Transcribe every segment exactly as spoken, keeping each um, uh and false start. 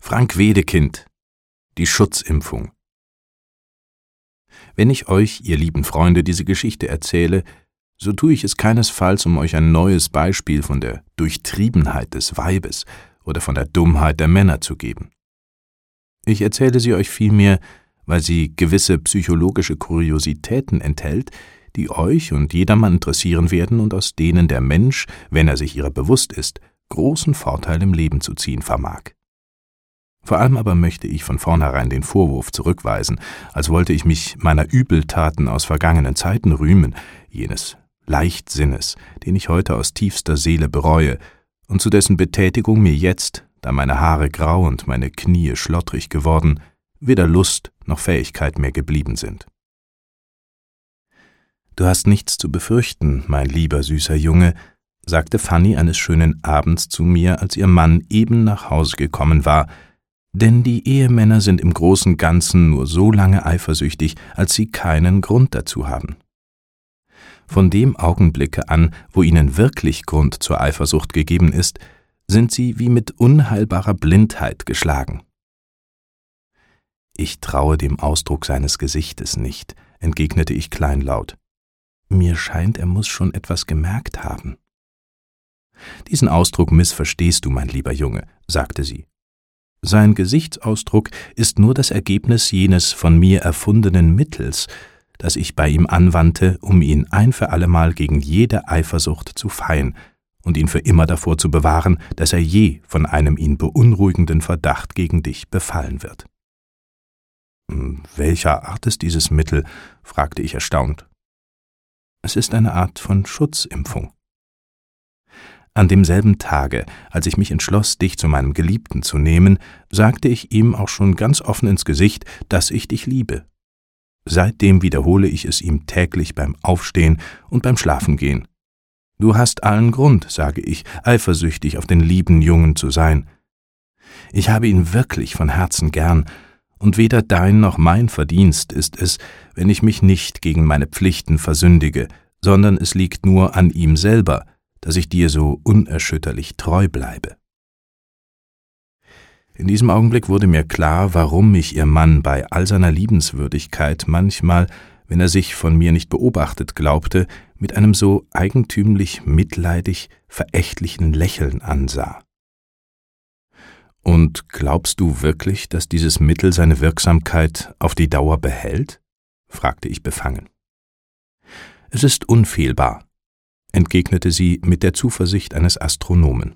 Frank Wedekind, die Schutzimpfung. Wenn ich euch, ihr lieben Freunde, diese Geschichte erzähle, so tue ich es keinesfalls, um euch ein neues Beispiel von der Durchtriebenheit des Weibes oder von der Dummheit der Männer zu geben. Ich erzähle sie euch vielmehr, weil sie gewisse psychologische Kuriositäten enthält, die euch und jedermann interessieren werden und aus denen der Mensch, wenn er sich ihrer bewusst ist, großen Vorteil im Leben zu ziehen vermag. Vor allem aber möchte ich von vornherein den Vorwurf zurückweisen, als wollte ich mich meiner Übeltaten aus vergangenen Zeiten rühmen, jenes Leichtsinnes, den ich heute aus tiefster Seele bereue und zu dessen Betätigung mir jetzt, da meine Haare grau und meine Knie schlottrig geworden, weder Lust noch Fähigkeit mehr geblieben sind. »Du hast nichts zu befürchten, mein lieber, süßer Junge«, sagte Fanny eines schönen Abends zu mir, als ihr Mann eben nach Hause gekommen war, denn die Ehemänner sind im großen Ganzen nur so lange eifersüchtig, als sie keinen Grund dazu haben. Von dem Augenblicke an, wo ihnen wirklich Grund zur Eifersucht gegeben ist, sind sie wie mit unheilbarer Blindheit geschlagen. »Ich traue dem Ausdruck seines Gesichtes nicht«, entgegnete ich kleinlaut. »Mir scheint, er muss schon etwas gemerkt haben.« »Diesen Ausdruck missverstehst du, mein lieber Junge«, sagte sie. »Sein Gesichtsausdruck ist nur das Ergebnis jenes von mir erfundenen Mittels, das ich bei ihm anwandte, um ihn ein für allemal gegen jede Eifersucht zu feien und ihn für immer davor zu bewahren, dass er je von einem ihn beunruhigenden Verdacht gegen dich befallen wird.« »Welcher Art ist dieses Mittel?« fragte ich erstaunt. »Es ist eine Art von Schutzimpfung.« An demselben Tage, als ich mich entschloss, dich zu meinem Geliebten zu nehmen, sagte ich ihm auch schon ganz offen ins Gesicht, dass ich dich liebe. Seitdem wiederhole ich es ihm täglich beim Aufstehen und beim Schlafengehen. »Du hast allen Grund«, sage ich, »eifersüchtig auf den lieben Jungen zu sein. Ich habe ihn wirklich von Herzen gern, und weder dein noch mein Verdienst ist es, wenn ich mich nicht gegen meine Pflichten versündige, sondern es liegt nur an ihm selber, dass ich dir so unerschütterlich treu bleibe.« In diesem Augenblick wurde mir klar, warum mich ihr Mann bei all seiner Liebenswürdigkeit manchmal, wenn er sich von mir nicht beobachtet glaubte, mit einem so eigentümlich mitleidig verächtlichen Lächeln ansah. »Und glaubst du wirklich, dass dieses Mittel seine Wirksamkeit auf die Dauer behält?« fragte ich befangen. »Es ist unfehlbar«, entgegnete sie mit der Zuversicht eines Astronomen.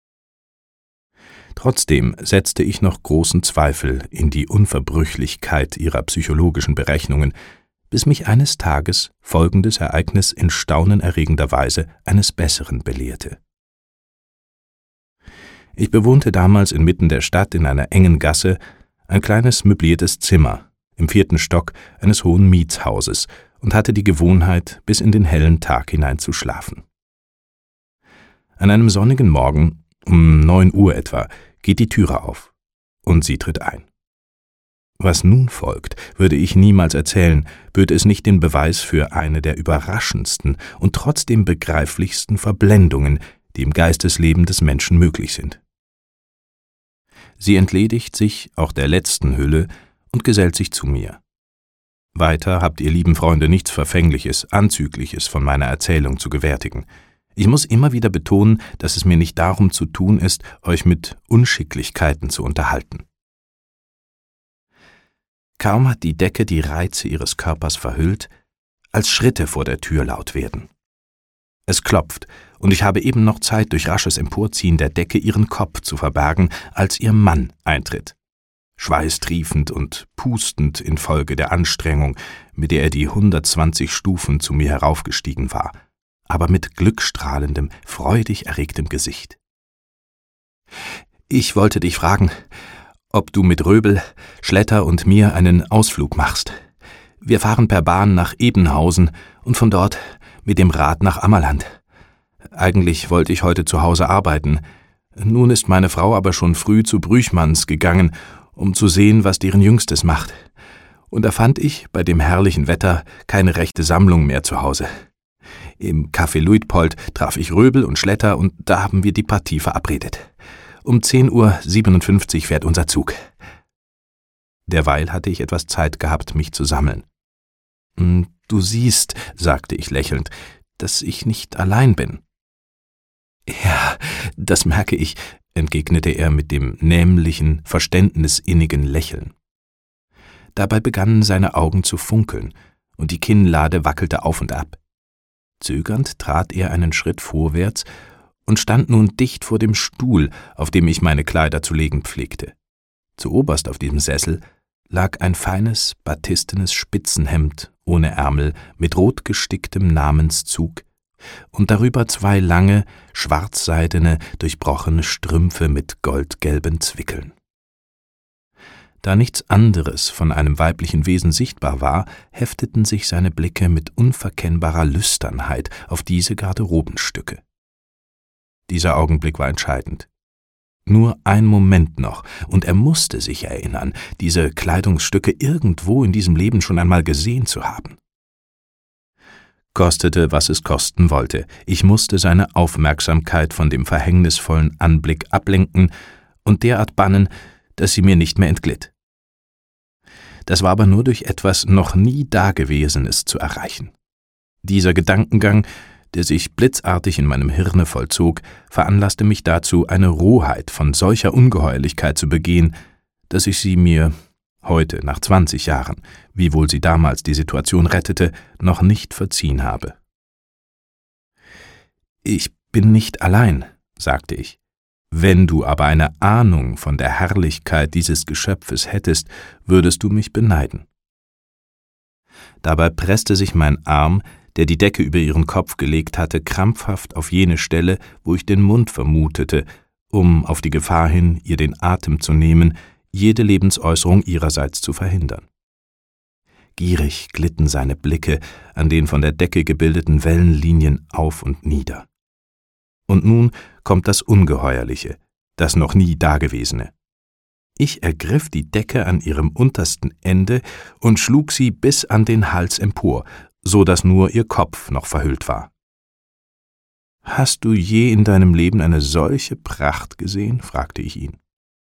Trotzdem setzte ich noch großen Zweifel in die Unverbrüchlichkeit ihrer psychologischen Berechnungen, bis mich eines Tages folgendes Ereignis in staunenerregender Weise eines Besseren belehrte. Ich bewohnte damals inmitten der Stadt in einer engen Gasse ein kleines möbliertes Zimmer im vierten Stock eines hohen Mietshauses und hatte die Gewohnheit, bis in den hellen Tag hinein zu schlafen. An einem sonnigen Morgen, um neun Uhr etwa, geht die Türe auf und sie tritt ein. Was nun folgt, würde ich niemals erzählen, böte es nicht den Beweis für eine der überraschendsten und trotzdem begreiflichsten Verblendungen, die im Geistesleben des Menschen möglich sind. Sie entledigt sich auch der letzten Hülle und gesellt sich zu mir. Weiter habt ihr lieben Freunde nichts Verfängliches, Anzügliches von meiner Erzählung zu gewärtigen. Ich muss immer wieder betonen, dass es mir nicht darum zu tun ist, euch mit Unschicklichkeiten zu unterhalten. Kaum hat die Decke die Reize ihres Körpers verhüllt, als Schritte vor der Tür laut werden. Es klopft, und ich habe eben noch Zeit, durch rasches Emporziehen der Decke ihren Kopf zu verbergen, als ihr Mann eintritt. Schweißtriefend und pustend infolge der Anstrengung, mit der er die hundertzwanzig Stufen zu mir heraufgestiegen war, aber mit glückstrahlendem, freudig erregtem Gesicht. »Ich wollte dich fragen, ob du mit Röbel, Schletter und mir einen Ausflug machst. Wir fahren per Bahn nach Ebenhausen und von dort mit dem Rad nach Ammerland. Eigentlich wollte ich heute zu Hause arbeiten. Nun ist meine Frau aber schon früh zu Brüchmanns gegangen, um zu sehen, was deren Jüngstes macht. Und da fand ich bei dem herrlichen Wetter keine rechte Sammlung mehr zu Hause. Im Café Luitpold traf ich Röbel und Schletter und da haben wir die Partie verabredet. Um zehn Uhr siebenundfünfzig fährt unser Zug.« Derweil hatte ich etwas Zeit gehabt, mich zu sammeln. »Du siehst«, sagte ich lächelnd, »dass ich nicht allein bin.« »Ja, das merke ich«, entgegnete er mit dem nämlichen, verständnisinnigen Lächeln. Dabei begannen seine Augen zu funkeln, und die Kinnlade wackelte auf und ab. Zögernd trat er einen Schritt vorwärts und stand nun dicht vor dem Stuhl, auf dem ich meine Kleider zu legen pflegte. Zuoberst auf diesem Sessel lag ein feines, batistenes Spitzenhemd ohne Ärmel mit rot gesticktem Namenszug und darüber zwei lange, schwarzseidene, durchbrochene Strümpfe mit goldgelben Zwickeln. Da nichts anderes von einem weiblichen Wesen sichtbar war, hefteten sich seine Blicke mit unverkennbarer Lüsternheit auf diese Garderobenstücke. Dieser Augenblick war entscheidend. Nur ein Moment noch, und er musste sich erinnern, diese Kleidungsstücke irgendwo in diesem Leben schon einmal gesehen zu haben. Kostete, was es kosten wollte, ich musste seine Aufmerksamkeit von dem verhängnisvollen Anblick ablenken und derart bannen, dass sie mir nicht mehr entglitt. Das war aber nur durch etwas noch nie Dagewesenes zu erreichen. Dieser Gedankengang, der sich blitzartig in meinem Hirne vollzog, veranlasste mich dazu, eine Rohheit von solcher Ungeheuerlichkeit zu begehen, dass ich sie mir heute, nach zwanzig Jahren, wiewohl sie damals die Situation rettete, noch nicht verziehen habe. »Ich bin nicht allein«, sagte ich. »Wenn du aber eine Ahnung von der Herrlichkeit dieses Geschöpfes hättest, würdest du mich beneiden.« Dabei presste sich mein Arm, der die Decke über ihren Kopf gelegt hatte, krampfhaft auf jene Stelle, wo ich den Mund vermutete, um auf die Gefahr hin, ihr den Atem zu nehmen, jede Lebensäußerung ihrerseits zu verhindern. Gierig glitten seine Blicke an den von der Decke gebildeten Wellenlinien auf und nieder. Und nun kommt das Ungeheuerliche, das noch nie Dagewesene. Ich ergriff die Decke an ihrem untersten Ende und schlug sie bis an den Hals empor, so dass nur ihr Kopf noch verhüllt war. »Hast du je in deinem Leben eine solche Pracht gesehen?« fragte ich ihn.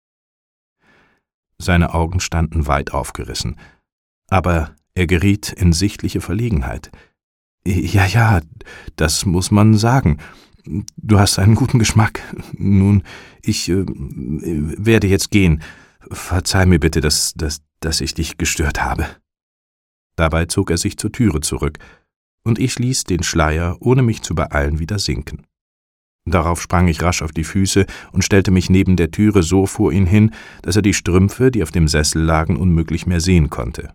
Seine Augen standen weit aufgerissen, aber er geriet in sichtliche Verlegenheit. »Ja, ja, das muss man sagen. Du hast einen guten Geschmack. Nun, ich äh, werde jetzt gehen. Verzeih mir bitte, dass, dass, dass ich dich gestört habe.« Dabei zog er sich zur Türe zurück, und ich ließ den Schleier, ohne mich zu beeilen, wieder sinken. Darauf sprang ich rasch auf die Füße und stellte mich neben der Türe so vor ihn hin, dass er die Strümpfe, die auf dem Sessel lagen, unmöglich mehr sehen konnte.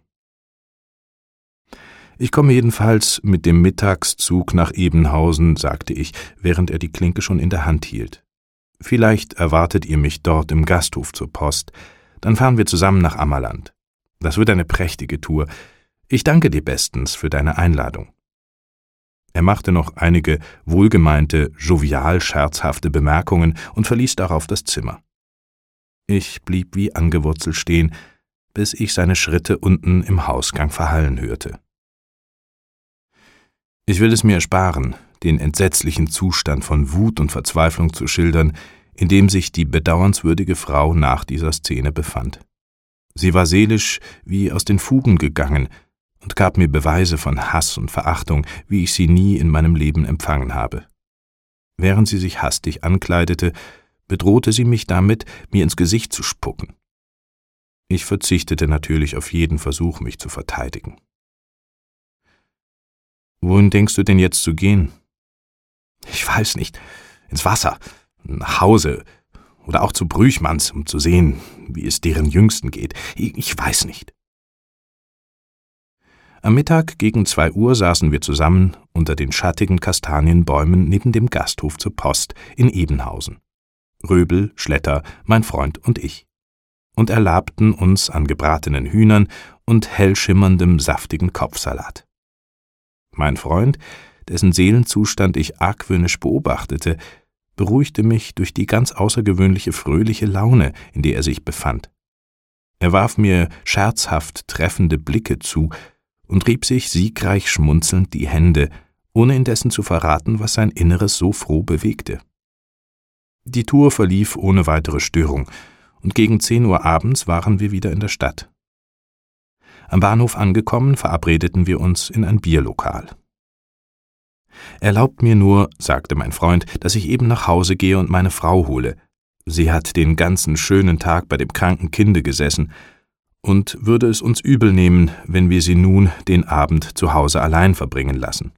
»Ich komme jedenfalls mit dem Mittagszug nach Ebenhausen«, sagte ich, während er die Klinke schon in der Hand hielt. »Vielleicht erwartet ihr mich dort im Gasthof zur Post. Dann fahren wir zusammen nach Ammerland. Das wird eine prächtige Tour. Ich danke dir bestens für deine Einladung.« Er machte noch einige wohlgemeinte, jovial scherzhafte Bemerkungen und verließ darauf das Zimmer. Ich blieb wie angewurzelt stehen, bis ich seine Schritte unten im Hausgang verhallen hörte. Ich will es mir ersparen, den entsetzlichen Zustand von Wut und Verzweiflung zu schildern, in dem sich die bedauernswürdige Frau nach dieser Szene befand. Sie war seelisch wie aus den Fugen gegangen und gab mir Beweise von Hass und Verachtung, wie ich sie nie in meinem Leben empfangen habe. Während sie sich hastig ankleidete, bedrohte sie mich damit, mir ins Gesicht zu spucken. Ich verzichtete natürlich auf jeden Versuch, mich zu verteidigen. »Wohin denkst du denn jetzt zu gehen?« »Ich weiß nicht. Ins Wasser, nach Hause oder auch zu Brüchmanns, um zu sehen, wie es deren Jüngsten geht. Ich, ich weiß nicht.« Am Mittag gegen zwei Uhr saßen wir zusammen unter den schattigen Kastanienbäumen neben dem Gasthof zur Post in Ebenhausen. Röbel, Schletter, mein Freund und ich. Und erlabten uns an gebratenen Hühnern und hellschimmerndem, saftigen Kopfsalat. Mein Freund, dessen Seelenzustand ich argwöhnisch beobachtete, beruhigte mich durch die ganz außergewöhnliche fröhliche Laune, in der er sich befand. Er warf mir scherzhaft treffende Blicke zu und rieb sich siegreich schmunzelnd die Hände, ohne indessen zu verraten, was sein Inneres so froh bewegte. Die Tour verlief ohne weitere Störung, und gegen zehn Uhr abends waren wir wieder in der Stadt. Am Bahnhof angekommen, verabredeten wir uns in ein Bierlokal. »Erlaubt mir nur«, sagte mein Freund, »dass ich eben nach Hause gehe und meine Frau hole. Sie hat den ganzen schönen Tag bei dem kranken Kinde gesessen und würde es uns übel nehmen, wenn wir sie nun den Abend zu Hause allein verbringen lassen.«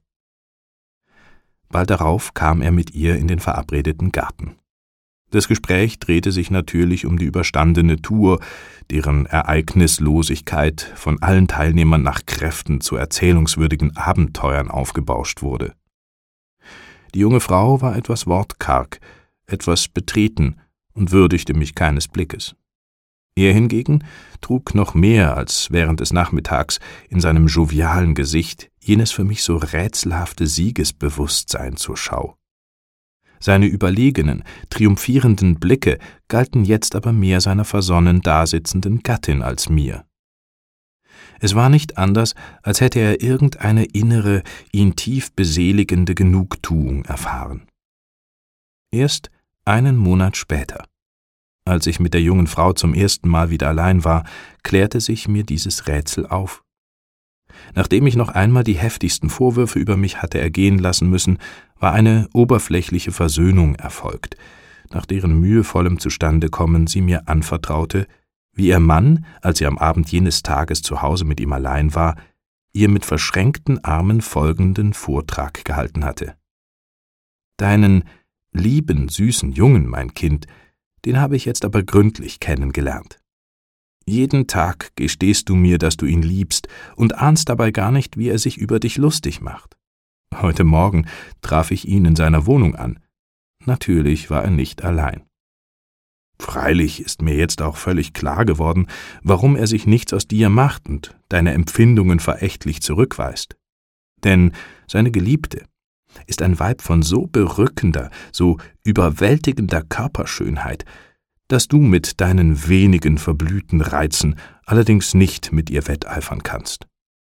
Bald darauf kam er mit ihr in den verabredeten Garten. Das Gespräch drehte sich natürlich um die überstandene Tour, deren Ereignislosigkeit von allen Teilnehmern nach Kräften zu erzählungswürdigen Abenteuern aufgebauscht wurde. Die junge Frau war etwas wortkarg, etwas betreten und würdigte mich keines Blickes. Er hingegen trug noch mehr als während des Nachmittags in seinem jovialen Gesicht jenes für mich so rätselhafte Siegesbewusstsein zur Schau. Seine überlegenen, triumphierenden Blicke galten jetzt aber mehr seiner versonnen dasitzenden Gattin als mir. Es war nicht anders, als hätte er irgendeine innere, ihn tief beseligende Genugtuung erfahren. Erst einen Monat später, als ich mit der jungen Frau zum ersten Mal wieder allein war, klärte sich mir dieses Rätsel auf. Nachdem ich noch einmal die heftigsten Vorwürfe über mich hatte ergehen lassen müssen, war eine oberflächliche Versöhnung erfolgt, nach deren mühevollem Zustandekommen sie mir anvertraute, wie ihr Mann, als sie am Abend jenes Tages zu Hause mit ihm allein war, ihr mit verschränkten Armen folgenden Vortrag gehalten hatte. »Deinen lieben, süßen Jungen, mein Kind, den habe ich jetzt aber gründlich kennengelernt. Jeden Tag gestehst du mir, dass du ihn liebst und ahnst dabei gar nicht, wie er sich über dich lustig macht. Heute Morgen traf ich ihn in seiner Wohnung an. Natürlich war er nicht allein. Freilich ist mir jetzt auch völlig klar geworden, warum er sich nichts aus dir macht und deine Empfindungen verächtlich zurückweist. Denn seine Geliebte ist ein Weib von so berückender, so überwältigender Körperschönheit, dass du mit deinen wenigen verblühten Reizen allerdings nicht mit ihr wetteifern kannst.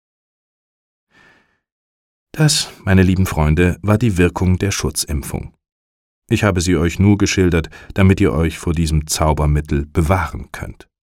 Das, meine lieben Freunde, war die Wirkung der Schutzimpfung. Ich habe sie euch nur geschildert, damit ihr euch vor diesem Zaubermittel bewahren könnt.